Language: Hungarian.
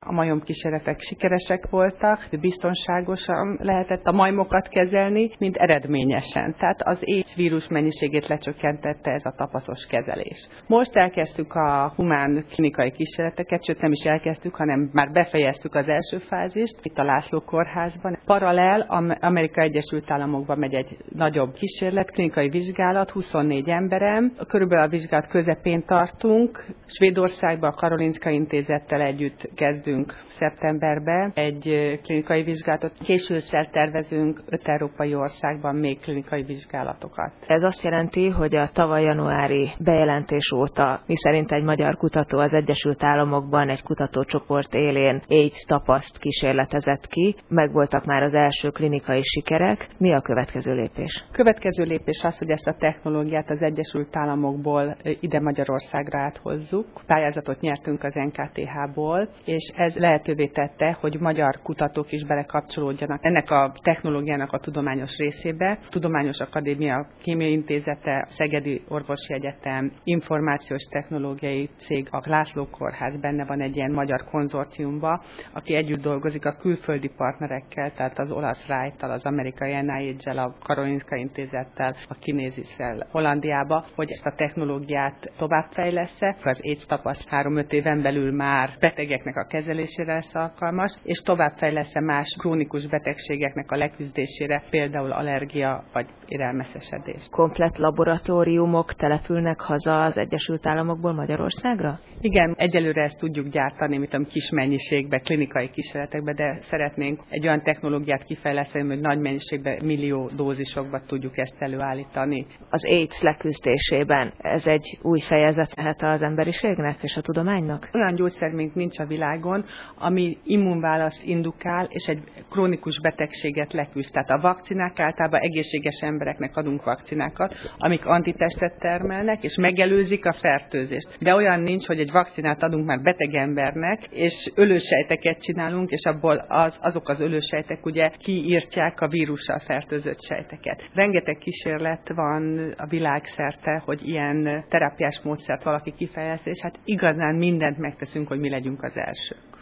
A majomkísérletek sikeresek voltak, de biztonságosan lehetett a majmokat kezelni, mint eredményesen. Tehát az AIDS vírus mennyiségét lecsökkentette ez a tapaszos kezelés. Most elkezdtük a humán klinikai kísérleteket, sőt nem is elkezdtük, hanem már befejeztük az első fázist itt a László kórházban. Paralel Amerika Egyesült Államokban megy egy nagyobb kísérlet, klinikai vizsgálat, 24 emberem. Körülbelül a vizsgálat közepén tartunk. Svédországban a Karolinska Intézettel együtt kezdünk szeptemberben egy klinikai vizsgálatot. Késő ősszel tervezünk 5 európai országban még klinikai vizsgálatokat. Ez azt jelenti, hogy a tavaly januári bejelentés óta, miszerint egy magyar kutató az Egyesült Államokban egy kutatócsoport élén AIDS tapaszt kísérletezett ki, megvoltak már az első klinikai sikerek. Mi a következő lépés? Következő lépés az, hogy ezt a technológiát az Egyesült Államokból ide Magyarországra áthozzuk. Pályázatot nyertünk az NKTH-ból, és ez lehetővé tette, hogy magyar kutatók is belekapcsolódjanak ennek a technológiának a tudományos részébe. Tudományos Akadémia Kémiai Intézete, Szegedi Orvosi Egyetem, Információs Technológiai Cég, a László Kórház benne van egy ilyen magyar konzorciumban, aki együtt dolgozik a külföldi partnerekkel, tehát az olasz RITE-tal, az amerikai NIH-el, a Karolinska Intézettel, a Kinézisszel Hollandiába, hogy ezt a technológiát továbbfejlessze. Az AIDS tapaszt 3-5 éven belül már betegeknek a kezelésére lesz alkalmas, és továbbfejlesz más krónikus betegségeknek a leküzdésére, például allergia vagy élelmeszesedés. Komplett laboratóriumok települnek haza az Egyesült Államokból Magyarországra? Igen, egyelőre ezt tudjuk gyártani, kis mennyiségben, klinikai kísérletekben, de szeretnénk egy olyan technológiát kifejleszteni, hogy nagy mennyiségben, millió dózisokban tudjuk ezt előállítani. Az AIDS leküzdésében ez egy új fejezet lehet az emberiségnek és a tudománynak? Olyan gyógyszer még nincs a világon, ami immunválaszt indukál, és egy krónikus betegséget leküzd. Tehát a vakcinák általában egészséges embereknek adunk vakcinákat, amik antitestet termelnek, és megelőzik a fertőzést. De olyan nincs, hogy egy vakcinát adunk már beteg embernek, és ölősejteket csinálunk, és abból azok az ölősejtek ugye kiírtják a vírussal fertőzött sejteket. Rengeteg kísérlet van a világszerte, hogy ilyen terápiás módszert valaki kifejleszt, és hát igazán mindent megteszünk, hogy mi legyünk az első.